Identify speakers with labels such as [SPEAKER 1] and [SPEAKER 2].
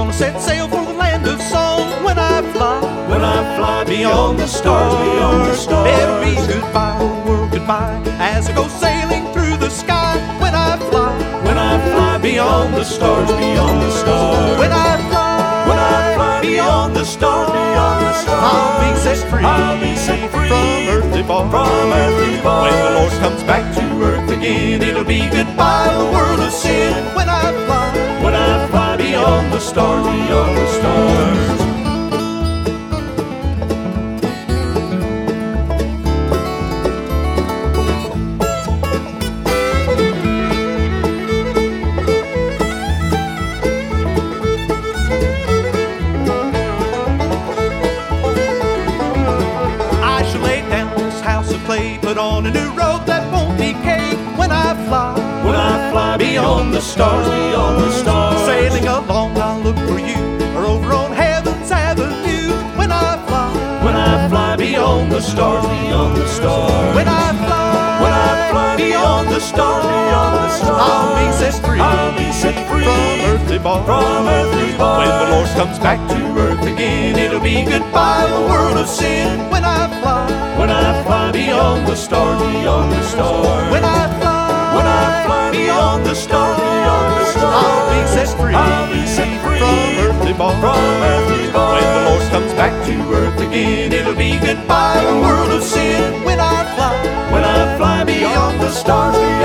[SPEAKER 1] gonna set sail for the land of song when I fly
[SPEAKER 2] beyond the stars, beyond the stars.
[SPEAKER 1] It'll be goodbye, oh world, goodbye, as I go sailing through the sky when I fly
[SPEAKER 2] beyond the stars, beyond the stars.
[SPEAKER 1] when I fly
[SPEAKER 2] beyond the stars, beyond the stars.
[SPEAKER 1] I'll be set free,
[SPEAKER 2] I'll be set free
[SPEAKER 1] from earthly bars.
[SPEAKER 2] from earthly bars.
[SPEAKER 1] When the Lord comes back to earth again, it'll be goodbye, the world of sin. When I
[SPEAKER 2] fly beyond the stars, beyond the stars.
[SPEAKER 1] I shall lay down this house of clay, put on a new robe that won't decay. When I fly
[SPEAKER 2] beyond the stars, beyond the stars.
[SPEAKER 1] sailing along, I'll look for you, or over on heaven's avenue. When I
[SPEAKER 2] fly beyond the stars, beyond the stars.
[SPEAKER 1] when I fly
[SPEAKER 2] beyond the stars, beyond the stars.
[SPEAKER 1] I'll be set free,
[SPEAKER 2] I'll be set free
[SPEAKER 1] from earthly bars.
[SPEAKER 2] from earthly bars.
[SPEAKER 1] When the Lord comes back to earth again, it'll be goodbye, the world of sin. When I
[SPEAKER 2] fly beyond the stars, beyond the stars.
[SPEAKER 1] when I
[SPEAKER 2] fly beyond the stars, beyond the stars.
[SPEAKER 1] I'll be set free,
[SPEAKER 2] I'll be set free
[SPEAKER 1] from earthly bars.
[SPEAKER 2] from earthly bars.
[SPEAKER 1] When the Lord comes back to earth again, it'll be goodbye, the world of sin. When I fly
[SPEAKER 2] fly beyond the stars, beyond